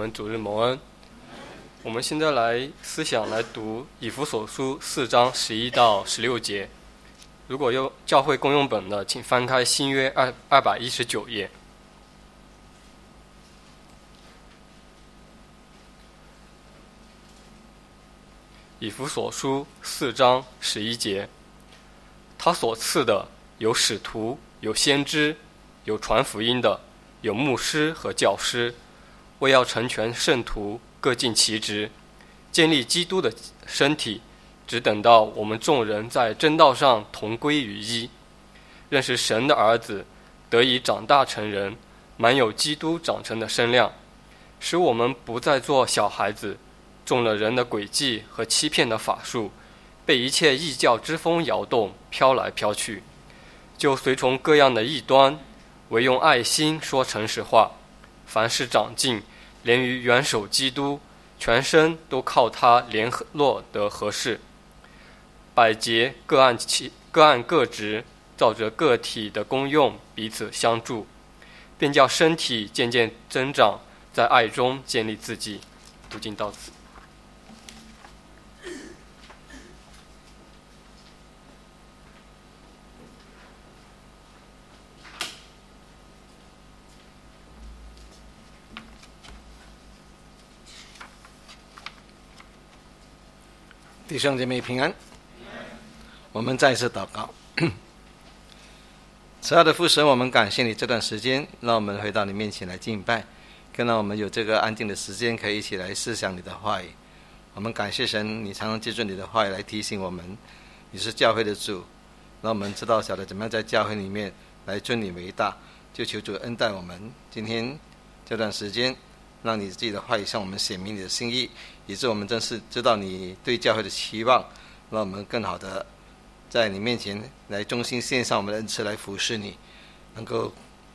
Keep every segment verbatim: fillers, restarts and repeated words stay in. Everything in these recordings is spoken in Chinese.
我们主日蒙恩。我们现在来思想来读以弗所书四章十一到十六节。如果有教会公用本的，请翻开新约二二百一十九页。以弗所书四章十一节，他所赐的有使徒，有先知，有传福音的，有牧师和教师，为要成全圣徒，各尽其职，建立基督的身体，只等到我们众人在真道上同归于一，认识神的儿子，得以长大成人，满有基督长成的身量，使我们不再做小孩子，中了人的诡计和欺骗的法术，被一切异教之风摇动，飘来飘去，就随从各样的异端，唯用爱心说诚实话。凡事长进，连于元首基督，全身都靠他联络得合适。百节各按其各按各职，照着个体的功用彼此相助，便叫身体渐渐增长，在爱中建立自己。读经到此。 弟兄姐妹平安，我们再次祷告。慈爱的父神，我们感谢你这段时间让我们回到你面前来敬拜，更让我们有这个安静的时间可以一起来思想你的话语。我们感谢神，你常常借助你的话语来提醒我们，你是教会的主，让我们知道晓得怎么样在教会里面来尊你为大。就求主恩待我们今天这段时间，让你自己的话语向我们显明你的心意，以致我们真是知道你对教会的期望，让我们更好的在你面前来忠心献上我们的恩赐来服侍你，能够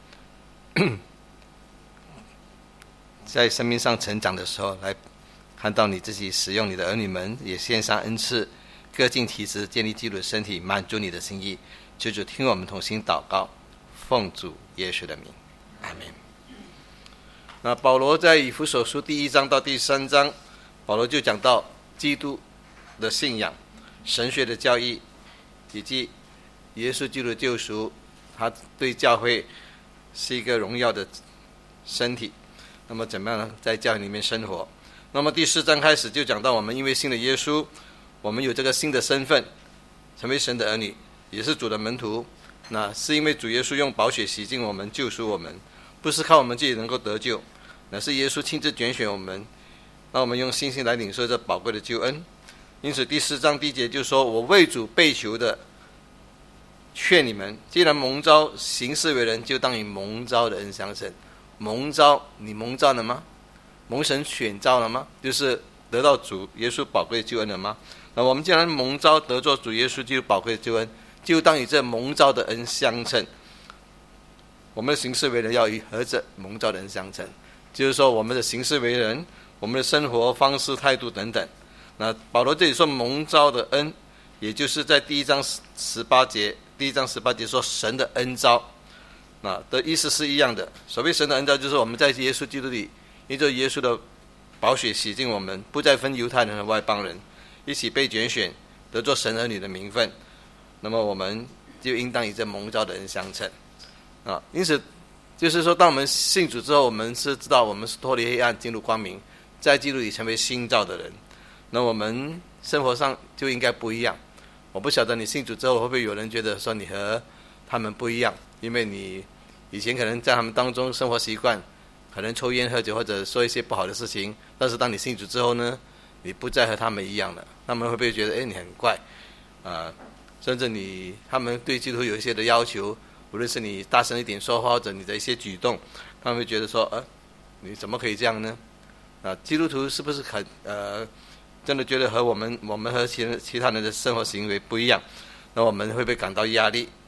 在生命上成长的时候，来看到你自己使用你的儿女们也献上恩赐，各尽其职，建立基督的身体，满足你的心意。求主听我们同心祷告，奉主耶稣的名，阿们。那保罗在以弗所书第一章到第三章，保罗就讲到基督的信仰、神学的教义，以及耶稣基督的救赎，他对教会是一个荣耀的身体，那么怎么样呢？在教会里面生活。那么第四章开始就讲到我们因为信了耶稣，我们有这个新的身份，成为神的儿女，也是主的门徒。那是因为主耶稣用宝血洗净我们，救赎我们，不是靠我们自己能够得救，乃是耶稣亲自拣选我们，让我们用信心来领受这宝贵的救恩。因此第四章第一节就说，我为主被囚的劝你们，既然蒙召行事为人，就当以蒙召的恩相称。蒙召，你蒙召了吗？蒙神选召了吗？就是得到主耶稣宝贵的救恩了吗？那我们既然蒙召得着主耶稣基督宝贵的救恩，就当以这蒙召的恩相称。我们的行事为人要以和这蒙召的恩相称，就是说我们的行事为人，我们的生活方式态度等等。那保罗这里说蒙召的恩，也就是在第一章十八节，第一章十八节说神的恩召，那的意思是一样的。所谓神的恩召，就是我们在耶稣基督里，因着耶稣的宝血洗净我们，不再分犹太人和外邦人，一起被拣选，得做神儿女的名分。那么我们就应当以这蒙召的恩相称啊。因此就是说，当我们信主之后，我们是知道我们是脱离黑暗进入光明，在基督里成为新造的人，那我们生活上就应该不一样。我不晓得你信主之后会不会有人觉得说你和他们不一样，因为你以前可能在他们当中生活习惯可能抽烟喝酒或者说一些不好的事情，但是当你信主之后呢，你不再和他们一样了，他们会不会觉得哎你很怪啊、呃？甚至你他们对基督有一些的要求，无论是你大声一点说话或者你的一些举动，他们会觉得说呃你怎么可以这样呢？啊，基督徒是不是很呃真的觉得和我们我们和其其他人的生活行为不一样？那我们会不会感到压力？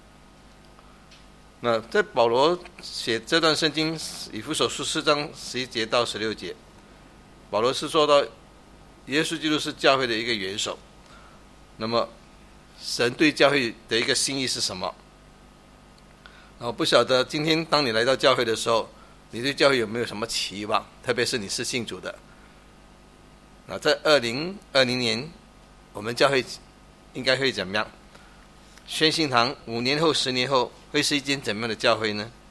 那在保罗写这段圣经以弗所书四章十一节到十六节，保罗是说到耶稣基督是教会的一个元首，那么神对教会的一个心意是什么？我不晓得今天当你来到教会的时候， 你对教会有没有什么期望？特别是你是信主的。那在二零二零年，我们教会应该会怎么样？宣信堂五年后、十年后会是一间怎么样的教会呢？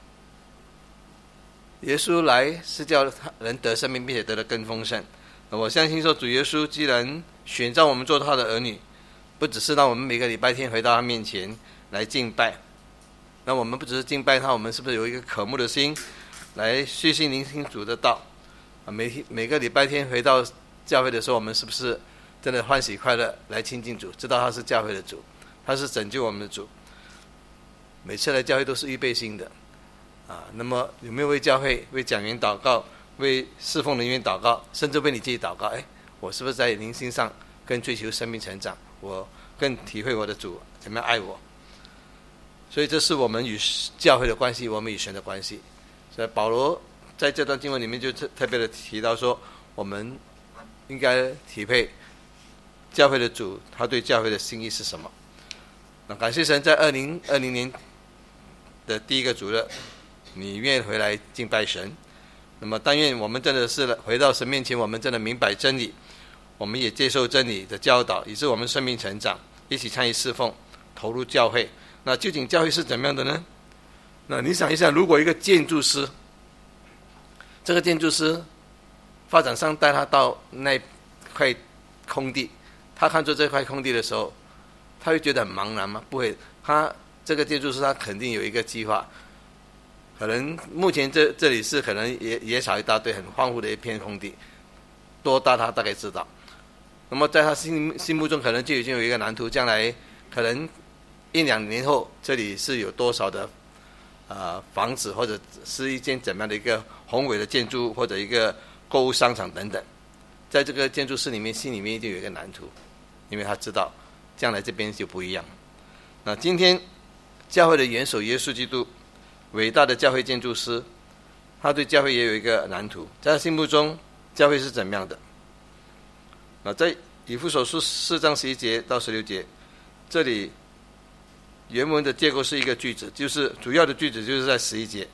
耶稣来是叫人得生命，并且得得更丰盛。我相信说，主耶稣既然选召我们做他的儿女，不只是让我们每个礼拜天回到他面前来敬拜，那我们不只是敬拜他，我们是不是有一个渴慕的心，来虚心聆听主的道？每每个礼拜天回到教会的时候，我们是不是真的欢喜快乐来亲近主，知道他是教会的主，他是拯救我们的主？每次来教会都是预备心的啊。那么有没有为教会、为讲员祷告，为侍奉人员祷告，甚至为你自己祷告？哎，我是不是在灵性上更追求生命成长？我更体会我的主怎么样爱我？所以这是我们与教会的关系，我们与神的关系。所以保罗在这段经文里面就特特别的提到说，我们应该体会教会的主，他对教会的心意是什么。那感谢神，在二零二零年的第一个主日，你愿意回来敬拜神。那么但愿我们真的是回到神面前，我们真的明白真理，我们也接受真理的教导，以致我们生命成长，一起参与侍奉，投入教会。那究竟教会是怎么样的呢？那你想一下，如果一个建筑师，这个建筑师发展商带他到那块空地，他看出这块空地的时候，他会觉得很茫然吗？不会，他这个建筑师他肯定有一个计划。可能目前这这里是可能野野草一大堆，很荒芜的一片空地，多大他大概知道。那么在他心心目中可能就已经有一个蓝图，将来可能一两年后这里是有多少的呃房子，或者是一间怎么样的一个宏伟的建筑，或者一个购物商场等等。在这个建筑师里面，心里面一定有一个蓝图，因为他知道将来这边就不一样。那今天教会的元首耶稣基督，伟大的教会建筑师，他对教会也有一个蓝图，在他心目中教会是怎么样的。那在以弗所书四章十一节到十六节，这里原文的结构是一个句子，就是主要的句子就是在十一节。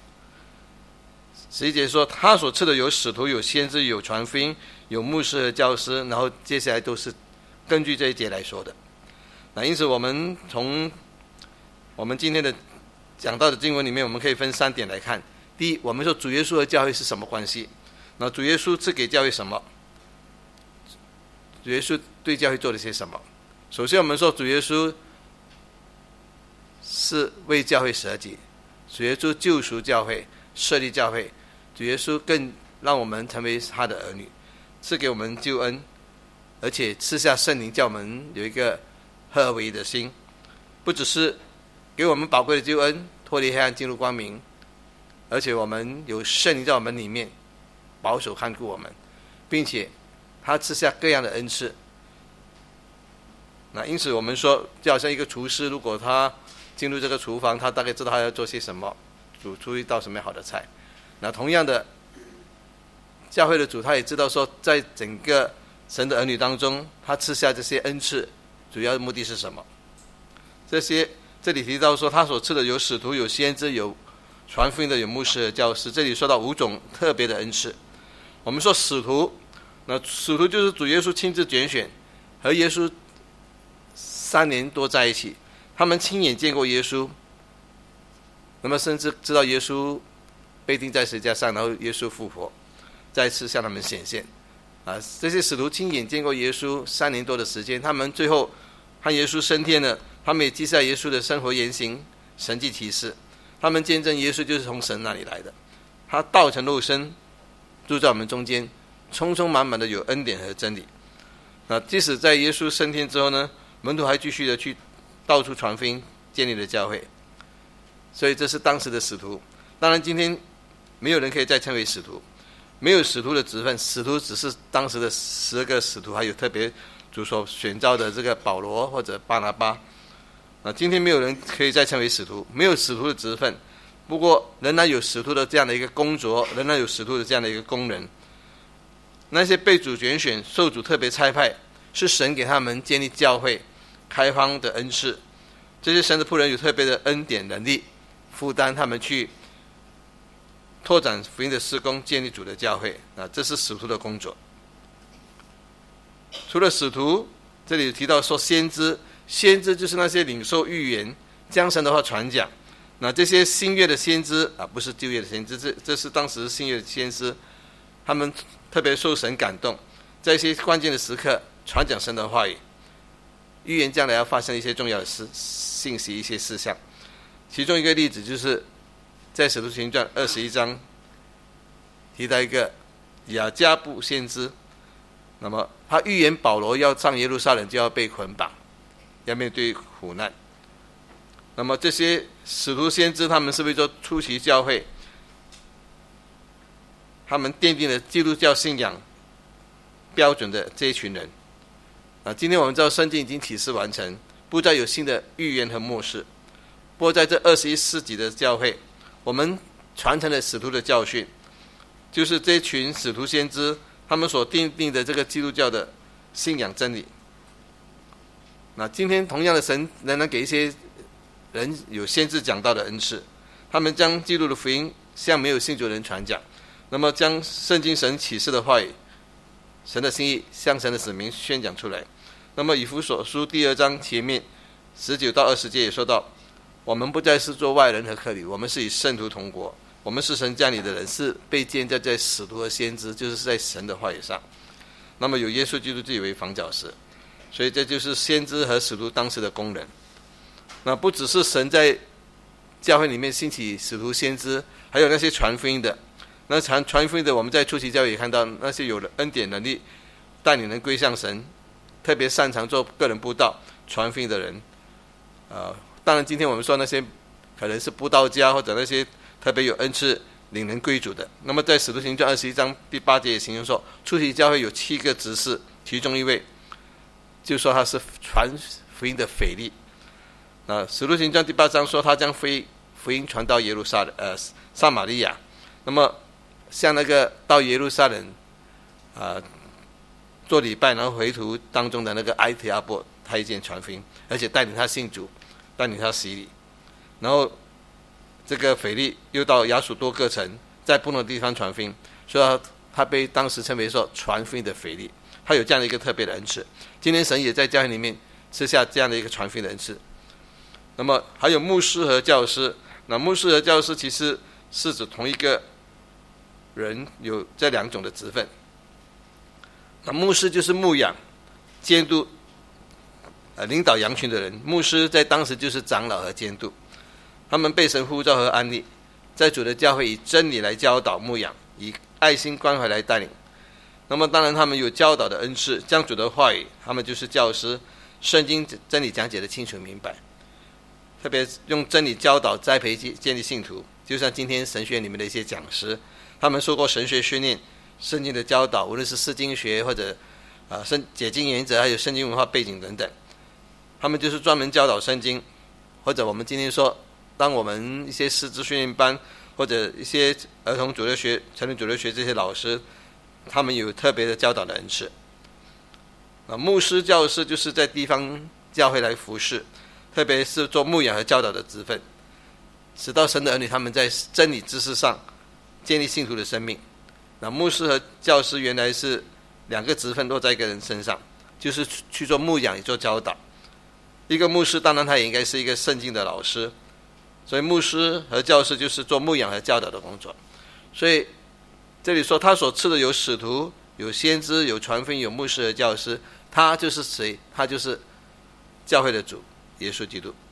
十一节说，他所赐的有使徒，有先知，有传福音，有牧师和教师，然后接下来都是根据这一节来说的。那因此我们从我们今天的讲到的经文里面，我们可以分三点来看。第一，我们说主耶稣和教会是什么关系？那主耶稣赐给教会什么？主耶稣对教会做了些什么？首先我们说主耶稣是为教会舍己，主耶稣救赎教会，设立教会，主耶稣更让我们成为他的儿女，赐给我们救恩，而且赐下圣灵，叫我们有一个合而为一的心，不只是给我们宝贵的救恩，脱离黑暗进入光明，而且我们有圣灵在我们里面保守看顾我们，并且他赐下各样的恩赐。那因此我们说，就好像一个厨师，如果他进入这个厨房，他大概知道他要做些什么，煮出一道什么好的菜。那同样的，教会的主他也知道说，在整个神的儿女当中，他赐下这些恩赐主要的目的是什么？这些这里提到说，他所赐的有使徒，有先知，有传福音的，有牧师和教师。这里说到五种特别的恩赐。我们说使徒，那使徒就是主耶稣亲自拣选，和耶稣三年多在一起，他们亲眼见过耶稣，那么甚至知道耶稣被钉在十字架上，然后耶稣复活，再次向他们显现。啊，这些使徒亲眼见过耶稣三年多的时间，他们最后和耶稣升天了，他们也记下耶稣的生活言行、神迹奇事，他们见证耶稣就是从神那里来的，他道成肉身住在我们中间，充充满满的有恩典和真理。那即使在耶稣升天之后呢，门徒还继续的去到处传福音，建立了教会。所以这是当时的使徒。当然今天没有人可以再称为使徒，没有使徒的职分，使徒只是当时的十二个使徒，还有特别主所选召的这个保罗或者巴拿巴。啊，今天没有人可以再称为使徒，没有使徒的职分，不过仍然有使徒的这样的一个工作，仍然有使徒的这样的一个功能。那些被主拣选、受主特别差派，是神给他们建立教会、开荒的恩赐。这些神的仆人有特别的恩典能力，负担他们去拓展福音的事工，建立主的教会啊，这是使徒的工作。除了使徒，这里提到说先知，先知就是那些领受预言、将神的话传讲。那这些新约的先知啊，不是旧约的先知，这这是当时新约的先知，他们特别受神感动，在一些关键的时刻传讲神的话语，预言将来要发生一些重要的事信息、一些事项。其中一个例子就是在使徒行传二十一章提到一个雅加布先知，那么他预言保罗要上耶路撒冷就要被捆绑，要面对苦难。那么这些使徒先知他们是为了出席教会，他们奠定了基督教信仰标准的这一群人啊，今天我们知道圣经已经启示完成，不再有新的预言和末世。不过在这二十一世纪的教会，我们传承了使徒的教训，就是这群使徒先知他们所奠定的这个基督教的信仰真理。那今天同样的，神仍然给一些人有先知讲道的恩赐，他们将基督的福音向没有信主的人传讲，那么将圣经神启示的话语、神的心意向神的子民宣讲出来。那么以弗所书第二章前面十九到二十节也说到，我们不再是做外人和客旅，我们是与圣徒同国，我们是神家里的人，是被建造在使徒和先知，就是在神的话语上。那么有耶稣基督自己为房角石，所以这就是先知和使徒当时的功能。那不只是神在教会里面兴起使徒先知，还有那些传福音的。那传传福音的，我们在初期教会也看到那些有了恩典能力带领人归向神，特别擅长做个人布道传福音的人。呃，当然今天我们说那些可能是布道家，或者那些特别有恩赐领人归主的。那么在使徒行传二十一章第八节也形容说，初期教会有七个执事，其中一位就说他是传福音的腓力。那使徒行传第八章说他将福音福音传到耶路撒冷呃撒玛利亚，那么像那个到耶路撒冷啊、呃、做礼拜然后回途当中的那个埃提阿伯，他一见传福音，而且带领他信主，带领他洗礼。然后这个腓力又到亚述多各城，在不同的地方传福音，所以 他, 他被当时称为说传福音的腓力，他有这样的一个特别的恩赐。今天神也在教会里面赐下这样的一个传福音的恩赐。那么还有牧师和教师，那牧师和教师其实是指同一个人有这两种的职分。那牧师就是牧养、监督、呃领导羊群的人，牧师在当时就是长老和监督，他们被神呼召和安立，在主的教会以真理来教导牧养，以爱心关怀来带领。那么当然他们有教导的恩赐，将主的话语，他们就是教师，圣经真理讲解的清楚明白，特别用真理教导栽培建立信徒。就像今天神学院里面的一些讲师，他们受过神学训练，圣经的教导，无论是释经学或者啊圣解经原则，还有圣经文化背景等等，他们就是专门教导圣经。或者我们今天说，当我们一些师资训练班或者一些儿童主日学、成人主日学这些老师，他们有特别的教导的恩赐。啊，牧师、教师就是在地方教会来服侍，特别是做牧养和教导的职分，使到神的儿女他们在真理知识上建立信徒的生命。那牧师和教师原来是两个职分落在一个人身上，就是去做牧养也做教导。一个牧师当然他也应该是一个圣经的老师，所以牧师和教师就是做牧养和教导的工作。所以这里说他所赐的有使徒、有先知、有传福音、有牧师和教师，他就是谁？他就是教会的主耶稣基督。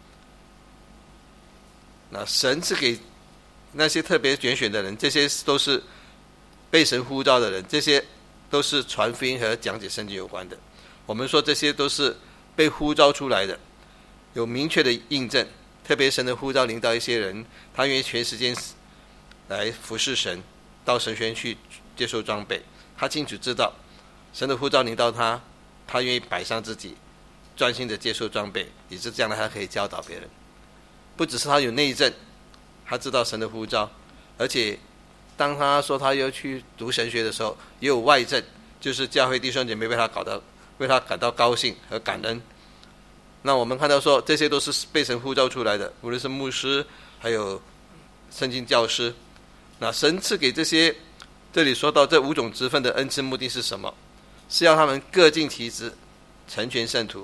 那神是给那些特别拣选的人，这些都是被神呼召的人，这些都是传福音和讲解圣经有关的。我们说这些都是被呼召出来的，有明确的印证。特别神的呼召领导一些人，他愿意全时间来服侍神，到神学院去接受装备。他清楚知道神的呼召领导他，他愿意摆上自己，专心的接受装备，以致这样的他可以教导别人。不只是他有内证，他知道神的呼召，而且当他说他要去读神学的时候，也有外证，就是教会弟兄姐妹为他搞到为他感到高兴和感恩。那我们看到说，这些都是被神呼召出来的，无论是牧师，还有圣经教师， 那神赐给这些，这里说到这五种职分的恩赐目的是什么？是要他们各尽其职，成全圣徒。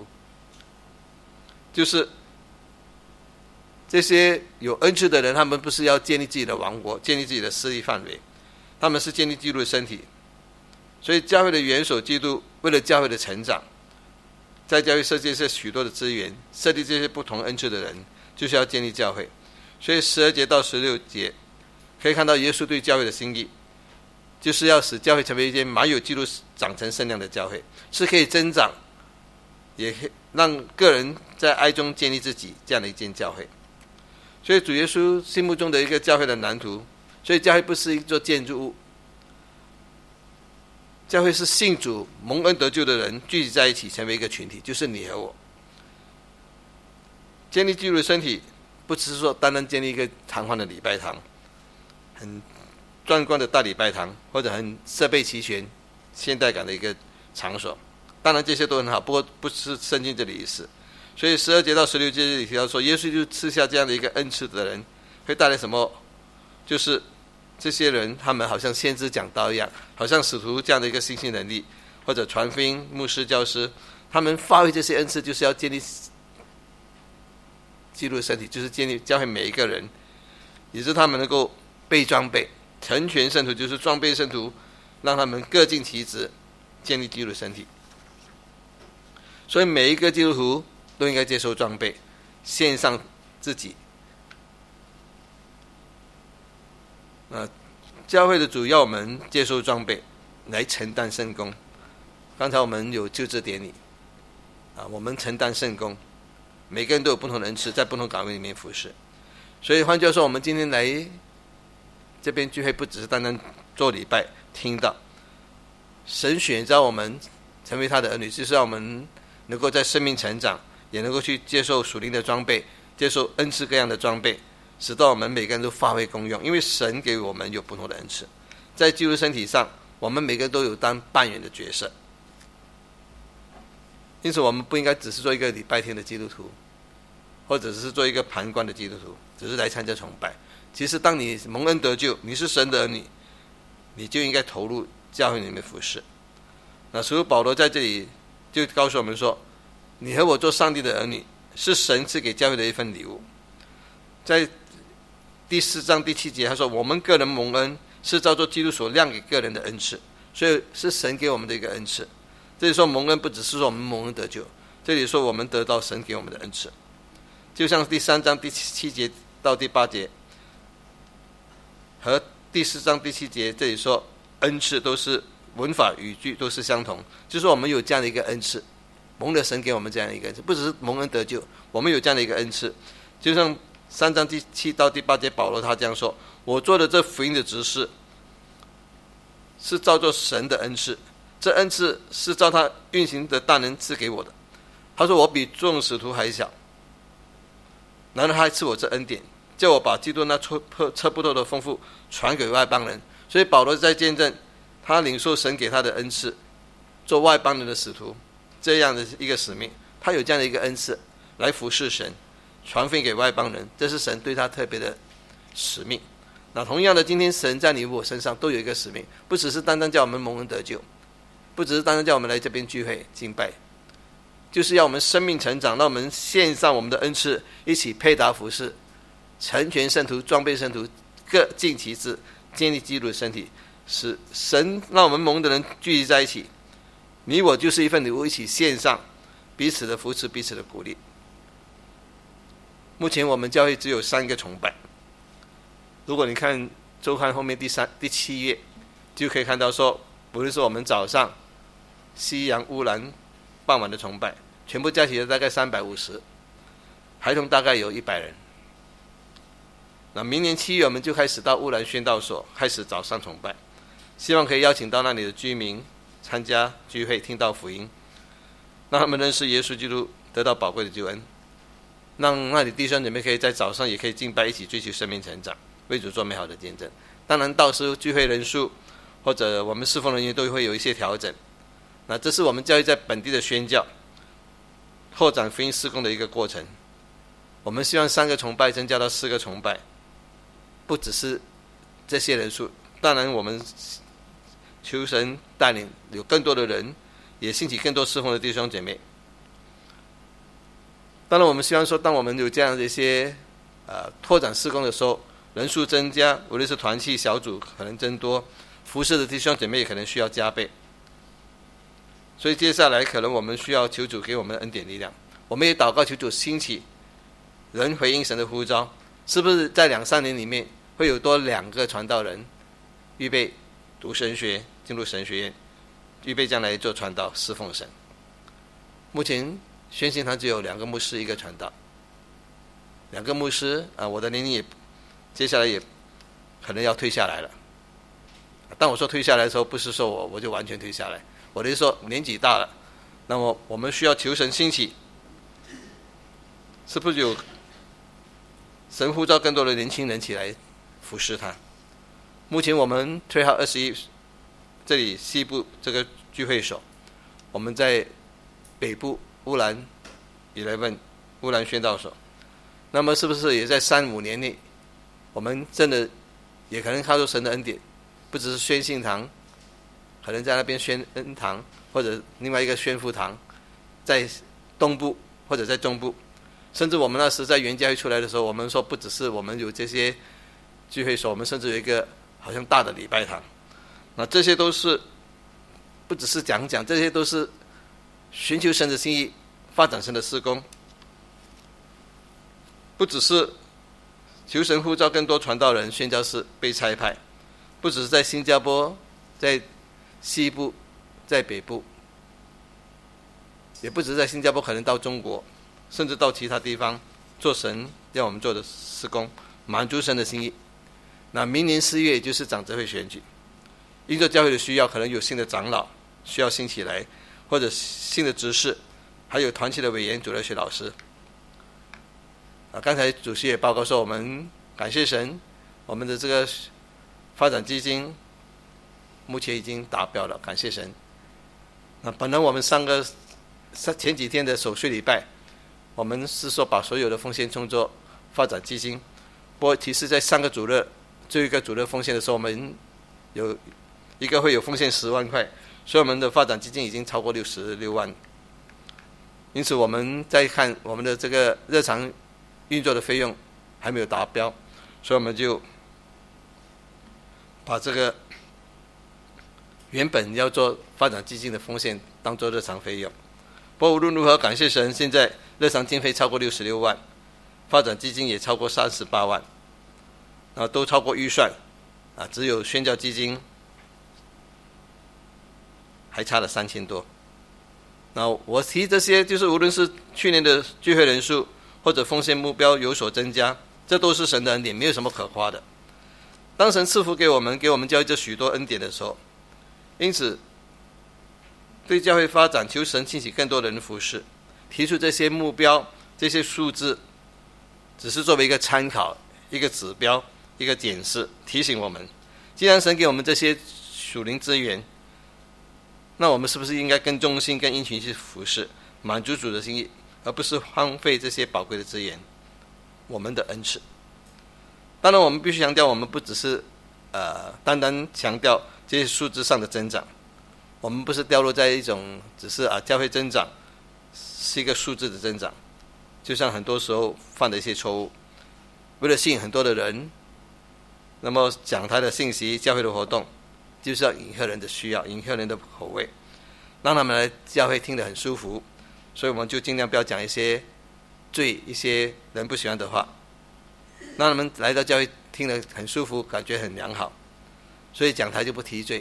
就是这些有恩赐的人，他们不是要建立自己的王国，建立自己的势力范围，他们是建立基督的身体。所以教会的元首基督为了教会的成长，在教会设计这许多的资源，设立这些不同恩赐的人，就是要建立教会。所以十二节到十六节可以看到耶稣对教会的心意，就是要使教会成为一间满有基督长成圣量的教会，是可以增长，也可以让个人在爱中建立自己这样的一间教会。所以主耶稣心目中的一个教会的蓝图，所以教会不是一座建筑物，教会是信主蒙恩得救的人聚集在一起成为一个群体，就是你和我。建立基督的身体，不只是说单单建立一个堂皇的礼拜堂，很壮观的大礼拜堂，或者很设备齐全现代感的一个场所，当然这些都很好，不过不是圣经这里意思。所以十二节到十六节这里提到说，耶稣就赐下这样的一个恩赐的人，会带来什么？就是这些人他们好像先知讲道一样，好像使徒这样的一个信息能力，或者传福音、牧师、教师，他们发挥这些恩赐，就是要建立基督的身体，就是建立教会每一个人，也是他们能够被装备，成全圣徒，就是装备圣徒，让他们各尽其职，建立基督的身体。所以每一个基督徒都应该接受装备，献上自己。呃，教会的主要我们接受装备，来承担圣工。刚才我们有就职典礼，啊，我们承担圣工，每个人都有不同的恩赐，在不同岗位里面服侍。所以换句话说，我们今天来这边聚会，不只是单单做礼拜听到，神选召我们成为他的儿女，就是让我们能够在生命成长，也能够去接受属灵的装备，接受恩赐各样的装备，使到我们每个人都发挥功用。因为神给我们有不同的恩赐，在基督身体上，我们每个人都有当扮演的角色。因此我们不应该只是做一个礼拜天的基督徒，或者只是做一个旁观的基督徒，只是来参加崇拜。其实当你蒙恩得救，你是神的儿女，你就应该投入教会里面服侍。那所以保罗在这里就告诉我们说，你和我做上帝的儿女，是神赐给教会的一份礼物。在第四章第七节他说，我们个人蒙恩是照做基督所量给个人的恩赐，所以是神给我们的一个恩赐。这里说蒙恩不只是说我们蒙恩得救，这里说我们得到神给我们的恩赐。就像第三章第七节到第八节和第四章第七节这里说恩赐都是文法语句都是相同，就是我们有这样的一个恩赐，蒙了神给我们这样的一个恩赐，不只是蒙恩得救，我们有这样的一个恩赐。就像三章第七到第八节保罗他这样说，我做的这福音的执事是照做神的恩赐，这恩赐是照他运行的大能赐给我的。他说我比众使徒还小，然后他还赐我这恩典，叫我把基督那测不透的丰富传给外邦人。所以保罗在见证他领受神给他的恩赐，做外邦人的使徒这样的一个使命，他有这样的一个恩赐来服侍神，传福音给外邦人，这是神对他特别的使命。那同样的，今天神在你我身上都有一个使命，不只是单单叫我们蒙恩得救，不只是单单叫我们来这边聚会敬拜，就是要我们生命成长，让我们献上我们的恩赐，一起配搭服侍，成全圣徒，装备圣徒，各尽其职，建立基督的身体，使神让我们蒙的人聚集在一起，你我就是一份礼物，一起献上，彼此的扶持，彼此的鼓励。目前我们教会只有三个崇拜，如果你看周刊后面第三第七页，就可以看到说，不论是我们早上、夕阳、乌兰、傍晚的崇拜，全部加起来大概三百五十，孩童大概有一百人。那明年七月我们就开始到乌兰宣道所开始早上崇拜，希望可以邀请到那里的居民参加聚会，听到福音，让他们认识耶稣基督，得到宝贵的救恩，让那里弟兄姐妹可以在早上也可以敬拜，一起追求生命成长，为主做美好的见证。当然到时候聚会人数或者我们侍奉人员都会有一些调整。那这是我们教会在本地的宣教拓展福音事工的一个过程。我们希望三个崇拜增加到四个崇拜，不只是这些人数。当然我们求神带领有更多的人，也兴起更多侍奉的弟兄姐妹。当然我们希望说，当我们有这样的一些呃拓展事工的时候，人数增加，无论是团契小组可能增多，服侍的弟兄姐妹可能需要加倍。所以接下来可能我们需要求主给我们恩典力量，我们也祷告求主兴起人回应神的呼召。是不是在两三年里面会有多两个传道人预备读神学，进入神学院，预备将来做传道侍奉神？目前宣信堂只有两个牧师一个传道，两个牧师啊，我的年龄也接下来也可能要退下来了。当我说退下来的时候，不是说我我就完全退下来，我的意思说年纪大了，那么我们需要求神兴起，是不是有神呼召更多的年轻人起来服侍他？目前我们退号二十一，这里西部这个聚会所，我们在北部乌兰十一乌兰宣道所，那么是不是也在三五年内，我们真的也可能靠着神的恩典，不只是宣信堂，可能在那边宣恩堂，或者另外一个宣福堂，在东部或者在中部，甚至我们那时在原教会出来的时候，我们说不只是我们有这些聚会所，我们甚至有一个好像大的礼拜堂。那这些都是不只是讲讲，这些都是寻求神的心意，发展神的事工。不只是求神呼召更多传道人，宣教士被差派，不只是在新加坡，在西部，在北部，也不只是在新加坡，可能到中国，甚至到其他地方做神让我们做的事工，满足神的心意。那明年四月也就是长执会选举，因着教会的需要，可能有新的长老需要兴起来，或者新的执事，还有团契的委员、主日学老师。啊，刚才主席也报告说，我们感谢神，我们的这个发展基金目前已经达标了，感谢神。那本来我们上个前几天的守岁礼拜，我们是说把所有的奉献充作发展基金，不过其实在上个主日最后一个主日奉献的时候，我们有一个会有奉献十万块，所以我们的发展基金已经超过六十六万。因此我们再看我们的这个日常运作的费用还没有达标，所以我们就把这个原本要做发展基金的奉献当做日常费用。不过无论如何，感谢神，现在日常经费超过六十六万，发展基金也超过三十八万，啊，都超过预算，啊，只有宣教基金还差了三千多。那我提这些，就是无论是去年的聚会人数或者奉献目标有所增加，这都是神的恩典，没有什么可夸的。当神赐福给我们，给我们教会这许多恩典的时候，因此对教会发展求神兴起更多的人服侍，提出这些目标，这些数字只是作为一个参考，一个指标，一个检视，提醒我们，既然神给我们这些属灵资源，那我们是不是应该更忠心、更殷勤去服侍，满足主的心意，而不是荒废这些宝贵的资源，我们的恩赐。当然我们必须强调，我们不只是呃单单强调这些数字上的增长，我们不是掉落在一种只是啊教会增长是一个数字的增长，就像很多时候犯的一些错误，为了吸引很多的人，那么讲台的信息、教会的活动就是要迎合人的需要，迎合人的口味，让他们来教会听得很舒服，所以我们就尽量不要讲一些罪、一些人不喜欢的话，让他们来到教会听得很舒服，感觉很良好，所以讲台就不提罪，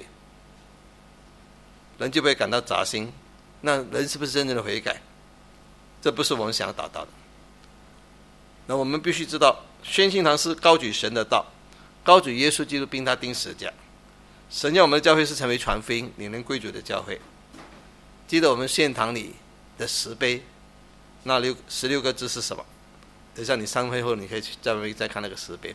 人就不会感到扎心。那人是不是真正的悔改？这不是我们想要达到的。那我们必须知道，宣信堂是高举神的道，高举耶稣基督并他钉十架。神要我们的教会是成为传福音、领人归主的教会。记得我们献堂里的石碑，那六十六个字是什么？等一下你散会后，你可以去再再看那个石碑。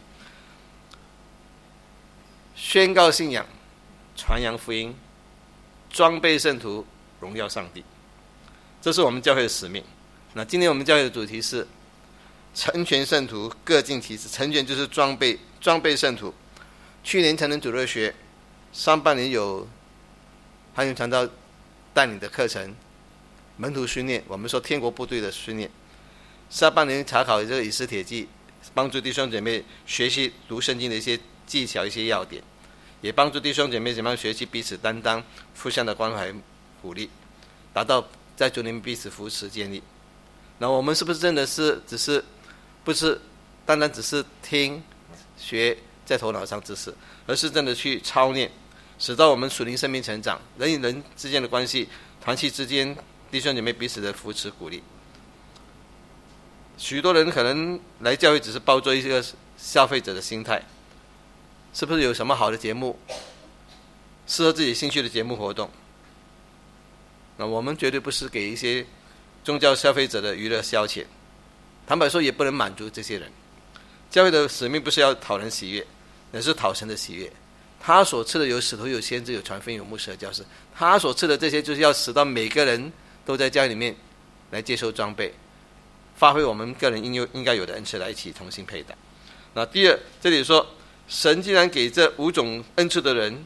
宣告信仰，传扬福音，装备圣徒，荣耀上帝。这是我们教会的使命。那今天我们教会的主题是成全圣徒，各尽其职。成全就是装备，装备圣徒。 去年成人主日学上半年有韩永传道带领的课程，门徒训练，我们说天国部队的训练。下半年查考这个以斯帖记，帮助弟兄姐妹学习读圣经的一些技巧、一些要点，也帮助弟兄姐妹怎么样学习彼此担当、互相的关怀、鼓励，达到在主里面彼此扶持、建立。那我们是不是真的是只是不是单单只是听学在头脑上知识，而是真的去操练，使到我们属灵生命成长，人与人之间的关系、团契之间弟兄姐妹彼此的扶持鼓励。许多人可能来教会只是抱着一个消费者的心态，是不是有什么好的节目适合自己兴趣的节目活动？那我们绝对不是给一些宗教消费者的娱乐消遣，坦白说也不能满足这些人。教会的使命不是要讨人喜悦，乃是讨神的喜悦。他所赐的有使徒、有先知、有传福音、有牧师和教师，他所赐的这些就是要使到每个人都在教会里面来接受装备，发挥我们个人应有应该有的恩赐来一起同心配搭。那第二，这里说神既然给这五种恩赐的人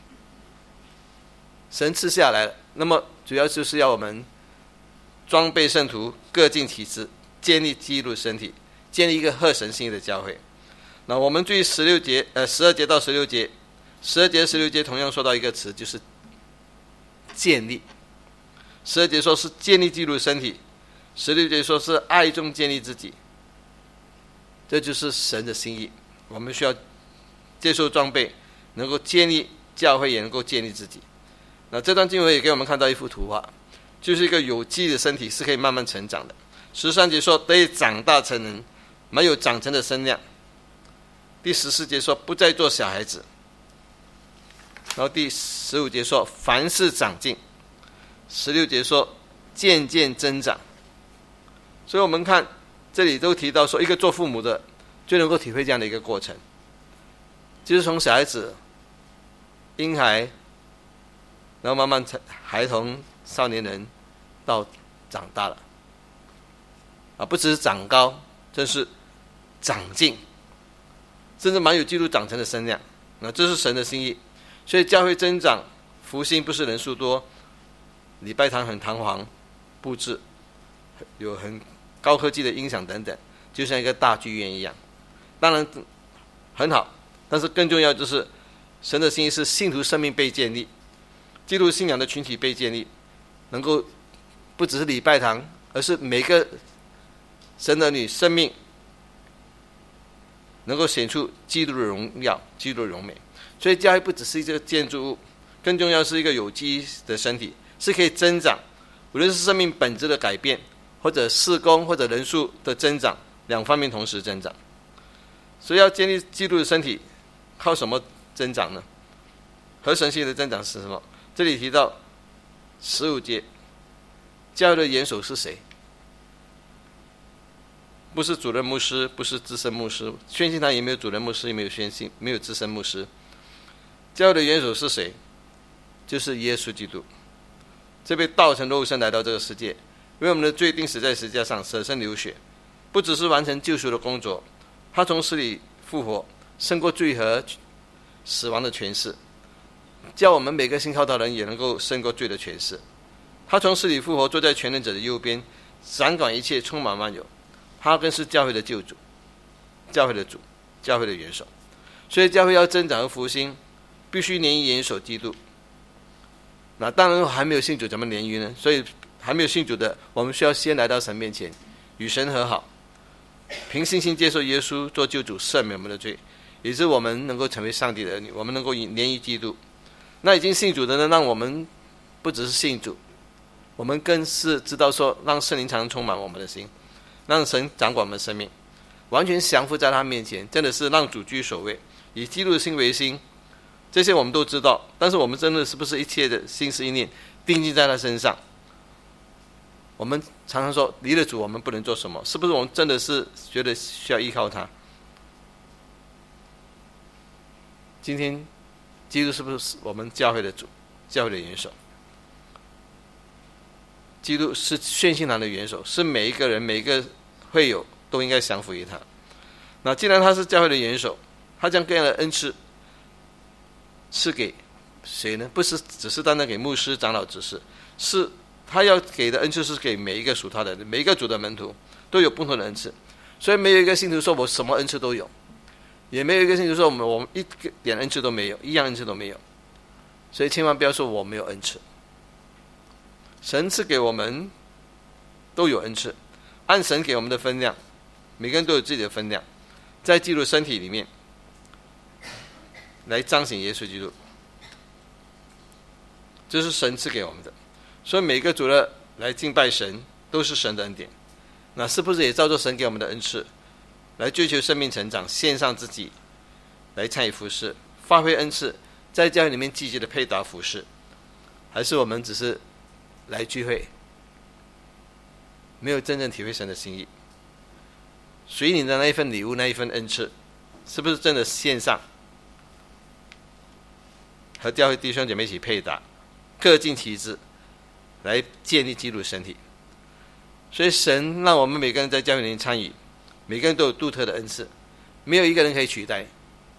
神赐下来了，那么主要就是要我们装备圣徒，各尽其职，建立基督身体，建立一个合神心意的教会。那我们注意十六节呃十二节到十六节，十二节十六节同样说到一个词，就是建立。十二节说是建立基督身体，十六节说是爱中建立自己。这就是神的心意，我们需要接受装备，能够建立教会，也能够建立自己。那这段经文也给我们看到一幅图画，就是一个有机的身体是可以慢慢成长的。十三节说得以长大成人，没有长成的身量。第十四节说不再做小孩子。然后第十五节说凡事长进。十六节说渐渐增长。所以我们看这里都提到说，一个做父母的就能够体会这样的一个过程，就是从小孩子、婴孩，然后慢慢孩童、少年人到长大了，啊，不只是长高，真是长进，甚至蛮有基督长成的身量。那这是神的心意。所以教会增长，福音不是人数多，礼拜堂很堂皇布置，有很高科技的音响等等，就像一个大剧院一样。当然很好，但是更重要就是神的心意是信徒生命被建立，基督信仰的群体被建立，能够不只是礼拜堂，而是每个神的女生命能够显出基督的荣耀、基督的荣美。所以教会不只是一个建筑物，更重要是一个有机的身体，是可以增长，无论是生命本质的改变，或者事工或者人数的增长，两方面同时增长。所以要建立基督的身体，靠什么增长呢？合神性的增长是什么？这里提到十五节，教会的元首是谁？不是主任牧师，不是资深牧师，宣信堂也没有主任牧师，也没有宣信，没有资深牧师。教会的元首是谁？就是耶稣基督。这被道成肉身来到这个世界，为我们的罪定死在十字架上，舍身流血，不只是完成救赎的工作，他从死里复活，胜过罪和死亡的权势，叫我们每个信靠他的人也能够胜过罪的权势。他从死里复活，坐在全能者的右边，掌管一切，充满万有。他更是教会的救主，教会的主，教会的元首。所以教会要增长和复兴，必须连于元首基督。那当然还没有信主怎么连于呢？所以还没有信主的，我们需要先来到神面前，与神和好，凭信心接受耶稣做救主，赦免我们的罪，以致我们能够成为上帝的儿女，我们能够连于基督。那已经信主的呢，让我们不只是信主，我们更是知道说，让圣灵常充满我们的心，让神掌管我们的生命，完全降服在他面前，真的是让主居首位，以基督的心为心。这些我们都知道，但是我们真的是不是一切的心思意念定睛在他身上？我们常常说离了主我们不能做什么，是不是我们真的是觉得需要依靠他？今天基督是不是我们教会的主，教会的元首？基督是宣信堂的元首，是每一个人每一个会友都应该降服于他。那既然他是教会的元首，他将各样的恩赐是给谁呢？不是只是单单给牧师、长老、执事，是他要给的恩赐是给每一个属他的人，每一个主的门徒都有不同的恩赐。所以没有一个信徒说我什么恩赐都有，也没有一个信徒说我们我们一点恩赐都没有，一样恩赐都没有。所以千万不要说我没有恩赐。神赐给我们都有恩赐，按神给我们的分量，每个人都有自己的分量，在基督身体里面来彰显耶稣基督，这是神赐给我们的。所以每个主日来敬拜神都是神的恩典。那是不是也照着神给我们的恩赐来追求生命成长，献上自己来参与服事，发挥恩赐，在教会里面积极的配搭服事？还是我们只是来聚会，没有真正体会神的心意？属于你的那一份礼物，那一份恩赐，是不是真的献上，和教会弟兄姐妹一起配搭，各尽其职，来建立基督身体？所以神让我们每个人在教会里面参与，每个人都有独特的恩赐，没有一个人可以取代。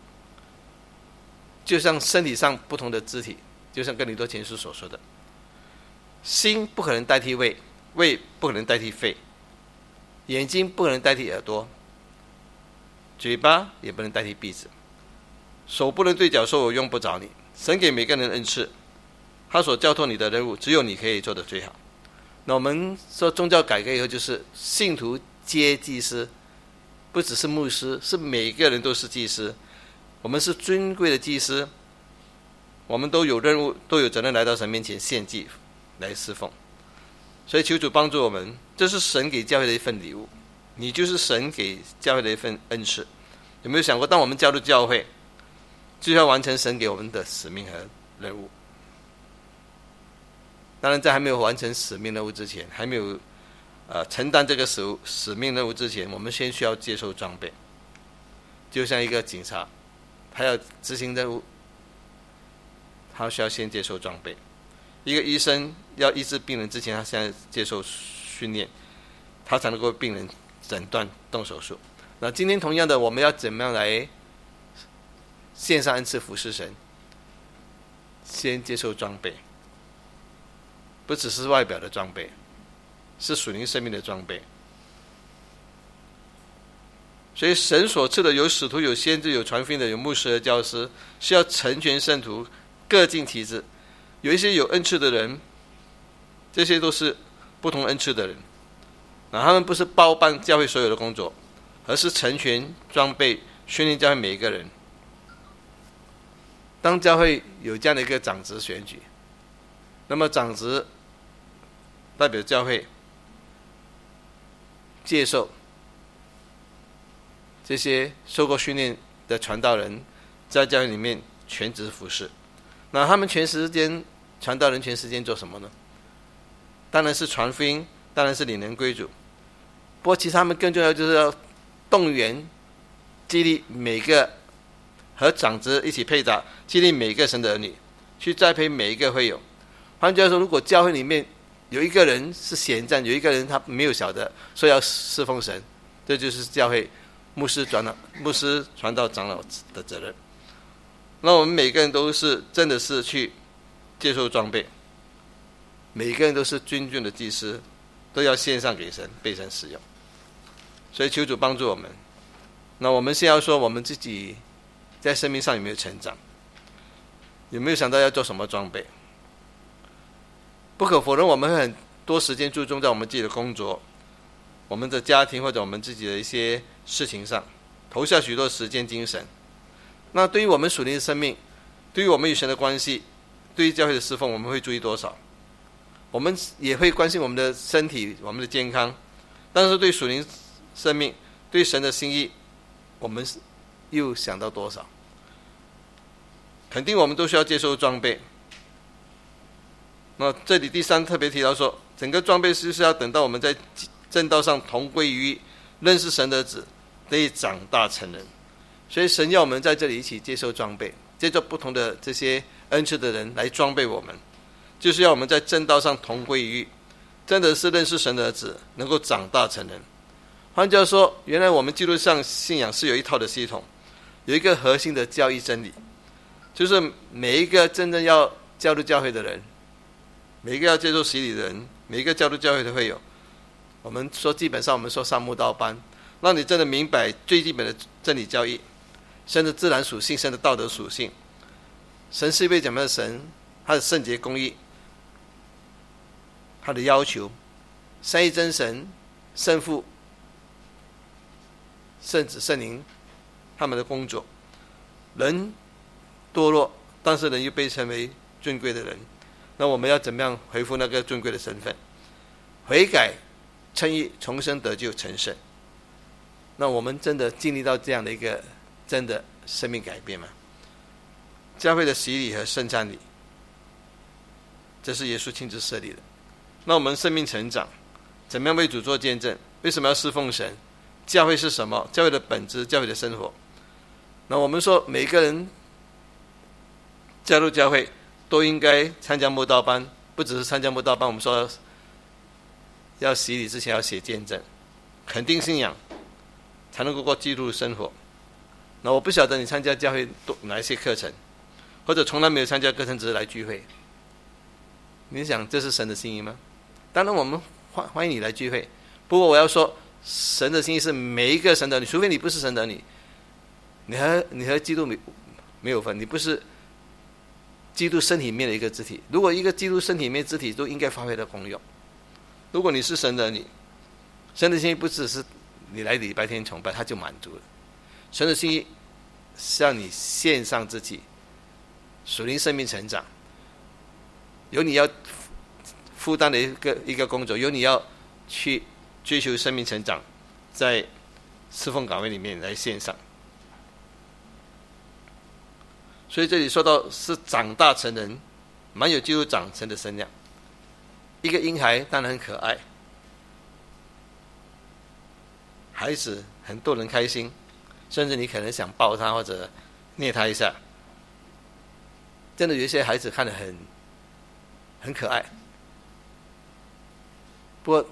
就像身体上不同的肢体，就像哥林多前书所说的，心不可能代替胃，胃不可能代替肺，眼睛不可能代替耳朵，嘴巴也不能代替鼻子，手不能对脚说我用不着你。神给每个人恩赐，他所交托你的任务，只有你可以做得最好。那我们说宗教改革以后，就是信徒皆祭司，不只是牧师，是每个人都是祭司。我们是尊贵的祭司，我们都有任务，都有责任来到神面前献祭，来侍奉。所以求主帮助我们，这是神给教会的一份礼物，你就是神给教会的一份恩赐。有没有想过，当我们加入教会，就要完成神给我们的使命和任务？当然在还没有完成使命任务之前，还没有呃承担这个使使命任务之前，我们先需要接受装备。就像一个警察，他要执行任务，他需要先接受装备。一个医生要医治病人之前，他先接受训练，他才能够病人诊断动手术。那今天同样的，我们要怎么样来献上恩赐服侍神？先接受装备，不只是外表的装备，是属灵生命的装备。所以神所赐的有使徒、有先知、有传福音的、有牧师和教师，是要成全圣徒，各尽其职。有一些有恩赐的人，这些都是不同恩赐的人，那他们不是包办教会所有的工作，而是成全装备训练教会每一个人。当教会有这样的一个长职选举，那么长职代表教会接受这些受过训练的传道人在教会里面全职服侍。那他们全时间传道人全时间做什么呢？当然是传福音，当然是领人归主。不过其实他们更重要就是要动员激励每个和长子一起配搭，激励每个神的儿女，去栽培每一个会友。换句话说，如果教会里面有一个人是闲站，有一个人他没有晓得说要侍奉神，这就是教会牧师传道、牧师传道长老的责任。那我们每个人都是真的是去接受装备，每个人都是君尊的祭司，都要献上给神，被神使用。所以求主帮助我们。那我们先要说我们自己在生命上有没有成长，有没有想到要做什么装备？不可否认，我们会很多时间注重在我们自己的工作、我们的家庭或者我们自己的一些事情上，投下许多时间精神。那对于我们属灵的生命，对于我们与神的关系，对于教会的侍奉，我们会注意多少？我们也会关心我们的身体、我们的健康，但是对属灵生命、对神的心意，我们又想到多少？肯定我们都需要接受装备。那这里第三特别提到说，整个装备是要等到我们在正道上同归于一，认识神的子，得以长大成人。所以神要我们在这里一起接受装备，借着不同的这些恩赐的人来装备我们，就是要我们在正道上同归于一，真的是认识神的子，能够长大成人。换句话说，原来我们基督上信仰是有一套的系统，有一个核心的教义真理， 就是每一个真正要加入教会的人，每一个要接受洗礼的人，每一个加入教会的会友，我们说基本上我们说上慕道班，让你真的明白最基本的真理教义，神的自然属性，神的道德属性，神是一位怎么样的神，他的圣洁公义，他的要求，三一真神、圣父、圣子、圣灵他们的工作。人堕落，但是人又被称为尊贵的人，那我们要怎么样回复那个尊贵的身份？悔改、称义、重生得救、成圣。那我们真的经历到这样的一个真的生命改变吗？教会的洗礼和圣餐礼，这是耶稣亲自设立的。那我们生命成长，怎么样为主做见证？为什么要侍奉神？教会是什么？教会的本质，教会的生活。那我们说每个人加入教会都应该参加慕道班，不只是参加慕道班，我们说要洗礼之前要写见证，肯定信仰，才能够过基督的生活。那我不晓得你参加教会哪一些课程，或者从来没有参加课程，只是来聚会，你想这是神的心意吗？当然我们欢欢迎你来聚会，不过我要说神的心意是每一个神的儿女，除非你不是神的儿女，你和你和基督没没有分，你不是基督身体里面的一个肢体。如果一个基督身体里面肢体都应该发挥的功用，如果你是神的儿女，神的心意不只是你来礼拜天崇拜他就满足了，神的心意是让你献上自己，属灵生命成长，有你要负担的一个一个工作，有你要去追求生命成长，在侍奉岗位里面来献上。所以这里说到是长大成人，蛮有基督长成的身量。一个婴孩当然很可爱，孩子很逗人开心，甚至你可能想抱他或者捏他一下。真的有一些孩子看得很很可爱，不过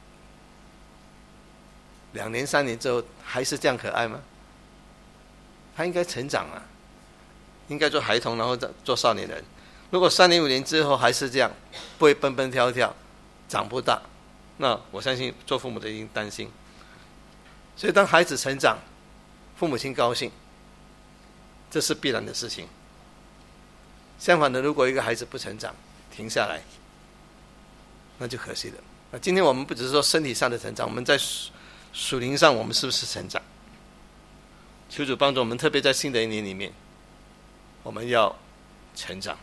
两年三年之后还是这样可爱吗？他应该成长啊，应该做孩童，然后做少年人。如果三年五年之后还是这样，不会蹦蹦跳跳，长不大，那我相信做父母的一定担心。所以当孩子成长，父母亲高兴，这是必然的事情。相反的，如果一个孩子不成长，停下来，那就可惜了。那今天我们不只是说身体上的成长，我们在属灵上我们是不是成长？求主帮助我们，特别在新的一年里面，我们要成长，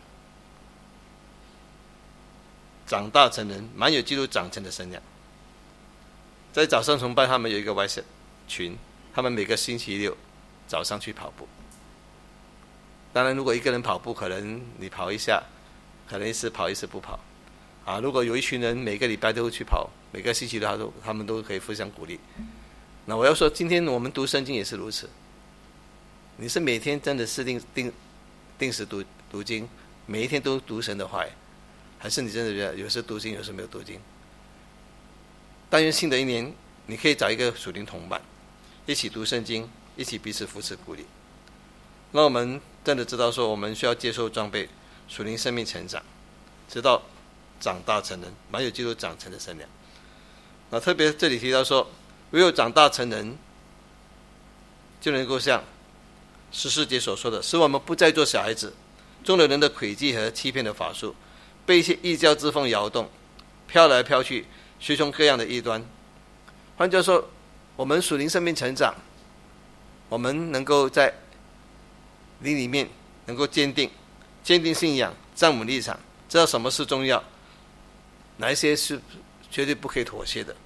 长大成人，蛮有基督长成的身量。在早上崇拜，他们有一个 WhatsApp 群，他们每个星期六早上去跑步。当然如果一个人跑步，可能你跑一下，可能一次跑一次不跑啊。如果有一群人每个礼拜都会去跑，每个星期六都他们都可以互相鼓励。那我要说，今天我们读圣经也是如此。你是每天真的是定定定时读读经，每一天都读神的话，还是你真的觉得有时读经，有时没有读经？但愿新的一年，你可以找一个属灵同伴，一起读圣经，一起彼此扶持鼓励。让我们真的知道说，我们需要接受装备，属灵生命成长，直到长大成人，蛮有基督长成的身量。那特别这里提到说，唯有长大成人，就能够像十四节所说的，使我们不再做小孩子，中了人的诡计和欺骗的法术，被一些异教之风摇动，飘来飘去，随从各样的异端。换句话说，我们属灵生命成长，我们能够在灵里面能够坚定坚定信仰，站稳立场，知道什么是重要，哪一些是绝对不可以妥协的。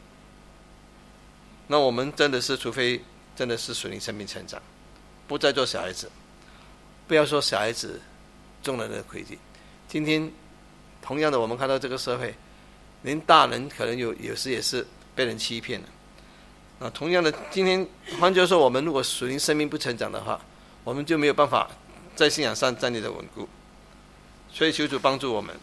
那我们真的是，除非真的是属灵生命成长，不再做小孩子。不要说小孩子中了人的诡计，今天同样的，我们看到这个社会，连大人可能有有时也是被人欺骗了。那同样的，今天换句话说，我们如果属灵生命不成长的话，我们就没有办法在信仰上站立的稳固。所以求主帮助我们。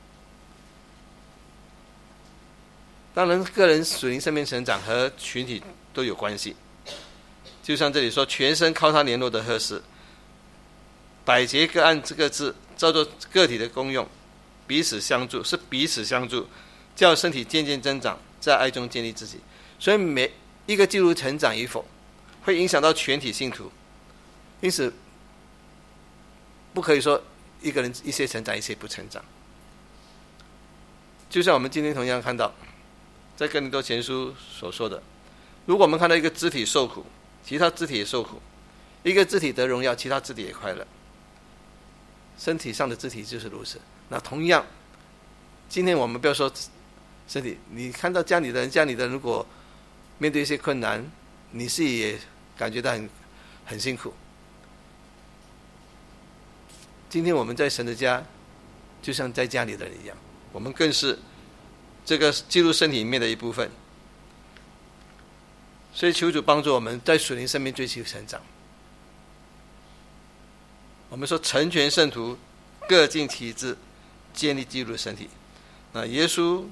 当然个人属灵生命成长和群体都有关系，就像这里说，全身靠他联络的合适， 百节各按这个字照做个体的功用，彼此相助，是彼此相助，叫身体渐渐增长，在爱中建立自己。所以每一个基督徒成长与否，会影响到全体信徒。因此不可以说一个人一些成长，一些不成长。就像我们今天同样看到在哥林多前书所说的，如果我们看到一个肢体受苦，其他肢体也受苦；一个肢体得荣耀，其他肢体也快乐。身体上的肢体就是如此。那同样，今天我们不要说身体，你看到家里的人，家里的人如果面对一些困难，你自己也感觉到很很辛苦。今天我们在神的家，就像在家里的人一样，我们更是这个基督身体里面的一部分。所以求主帮助我们在属灵生命追求成长。我们说成全圣徒，各尽其职，建立基督的身体。那耶稣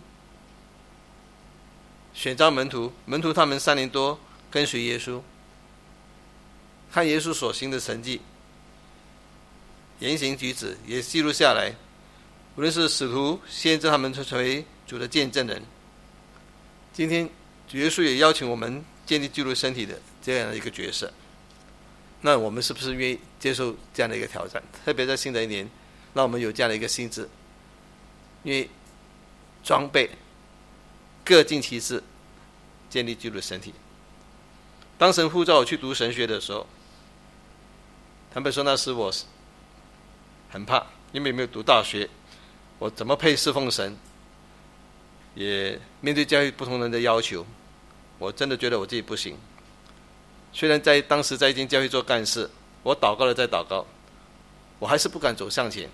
选召门徒，门徒他们三年多跟随耶稣，看耶稣所行的神迹，言行举止也记录下来。无论是使徒、先知，他们成为主的见证人。今天主耶稣也邀请我们建立基督身体的这样的一个角色。那我们是不是愿意接受这样的一个挑战？特别在新的一年，让我们有这样的一个心智，愿意装备各尽其职，建立基督的身体。当神呼召我去读神学的时候，坦白说那时我很怕，因为没有读大学，我怎么配侍奉神？也面对教育不同人的要求，我真的觉得我自己不行。虽然在当时在一间教会做干事，我祷告了再祷告，我还是不敢走向前。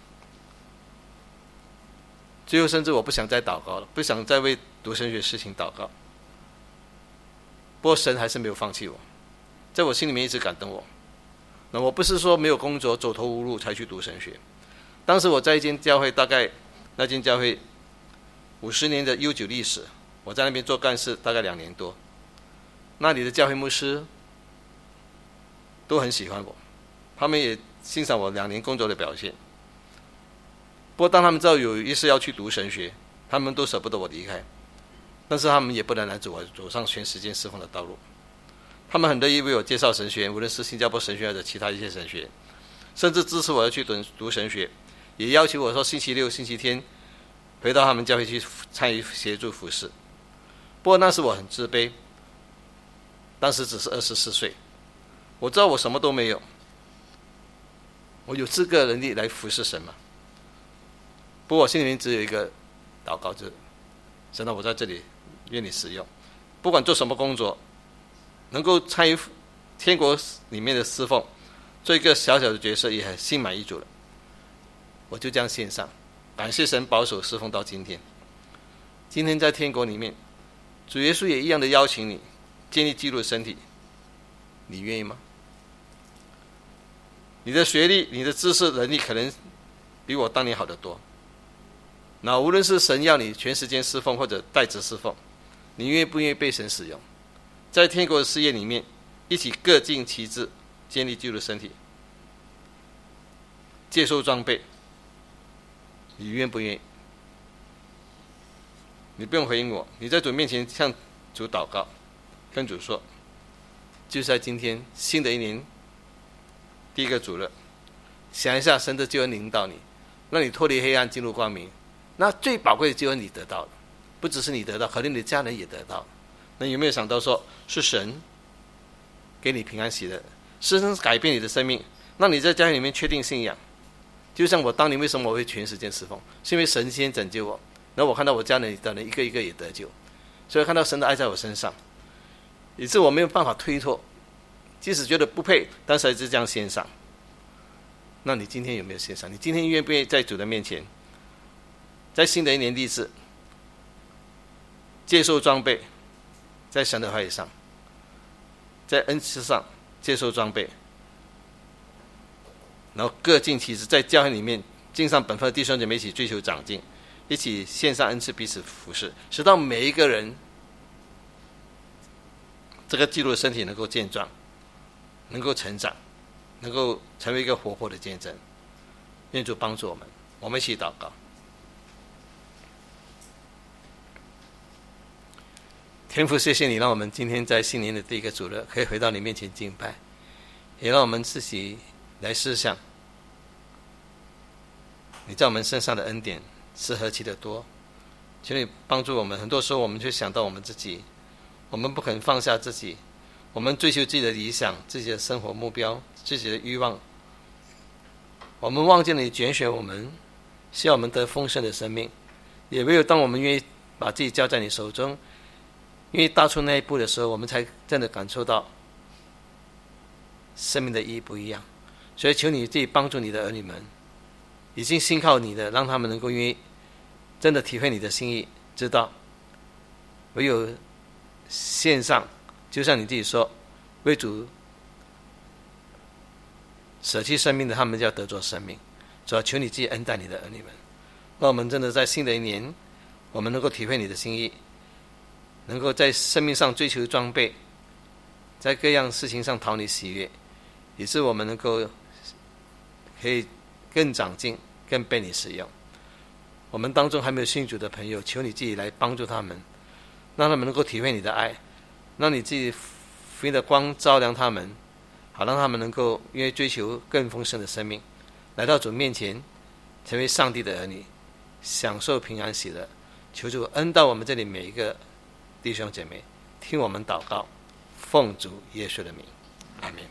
最后甚至我不想再祷告了，不想再为读神学事情祷告。不过神还是没有放弃我，在我心里面一直感动我。那我不是说没有工作走投无路才去读神学。当时我在一间教会，大概那间教会五十年的悠久历史，我在那边做干事大概两年多。那里的教会牧师都很喜欢我，他们也欣赏我两年工作的表现。不过当他们知道有一事要去读神学，他们都舍不得我离开，但是他们也不能拦阻我走上全时间侍奉的道路。他们很乐意为我介绍神学，无论是新加坡神学或者其他一些神学，甚至支持我要去读神学，也要求我说星期六星期天回到他们教会去参与协助服事。不过那时我很自卑，当时只是二十四岁，我知道我什么都没有，我有资格能力来服侍神吗？不过我心里面只有一个祷告，就是神啊，我在这里愿你使用，不管做什么工作，能够参与天国里面的侍奉，做一个小小的角色也很心满意足了。我就这样献上，感谢神保守侍奉到今天。今天在天国里面，主耶稣也一样的邀请你建立基督的身体，你愿意吗？你的学历、你的知识能力可能比我当年好得多。那无论是神要你全时间侍奉或者代职侍奉，你愿意不愿意被神使用？在天国的事业里面，一起各尽其职，建立基督的身体，接受装备，你愿不愿意？你不用回应我，你在主面前向主祷告，跟主说，就在今天新的一年第一个主日，想一下神的救恩领导你，让你脱离黑暗进入光明。那最宝贵的救恩你得到了，不只是你得到，可能你的家人也得到。那有没有想到说，是神给你平安喜乐，是神改变你的生命，让你在家里面确定信仰？就像我当年为什么我会全时间侍奉，是因为神先拯救我，然后我看到我家人的人一个一个也得救，所以看到神的爱在我身上，以致我没有办法推脱，即使觉得不配，但是还是这样献上。那你今天有没有献上？你今天愿不愿意在主的面前，在新的一年立志，接受装备，在神的话语上，在恩赐上接受装备，然后各尽其职，在教会里面尽上本分的弟兄姐妹一起追求长进，一起献上恩赐，彼此服侍，使到每一个人这个基督的身体能够健壮，能够成长，能够成为一个活泼的见证。 愿主帮助我们，我们一起祷告。天父，谢谢你让我们今天在新年的第一个主日可以回到你面前敬拜，也让我们自己来思想你在我们身上的恩典是何其的多。求你帮助我们，很多时候我们就想到我们自己，我们不肯放下自己，我们追求自己的理想、自己的生活目标、自己的欲望，我们忘记了你拣选我们，希望我们得丰盛的生命。也唯有当我们愿意把自己交在你手中，愿意踏出那一步的时候，我们才真的感受到生命的意义不一样。所以求你自己帮助你的儿女们，已经信靠你的，让他们能够愿意真的体会你的心意，知道唯有献上，就像你自己说，为主舍弃生命的，他们就要得着生命。主要求你自己恩待你的儿女们，让我们真的在新的一年，我们能够体会你的心意，能够在生命上追求装备，在各样事情上讨你喜悦，以致我们能够可以更长进，更被你使用。我们当中还没有信主的朋友，求你自己来帮助他们，让他们能够体会你的爱，让你自己福音的光照亮他们，好让他们能够愿意追求更丰盛的生命，来到主面前，成为上帝的儿女，享受平安喜乐。求主恩待我们这里每一个弟兄姐妹，听我们祷告，奉主耶稣的名，阿们。